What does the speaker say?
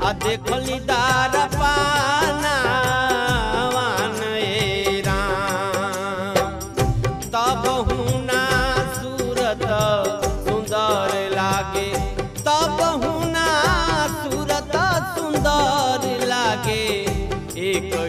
आ देखली दार पानावान ए राम तब हुना सूरत सुंदर लागे तब हुना सूरत सुंदर लागे एक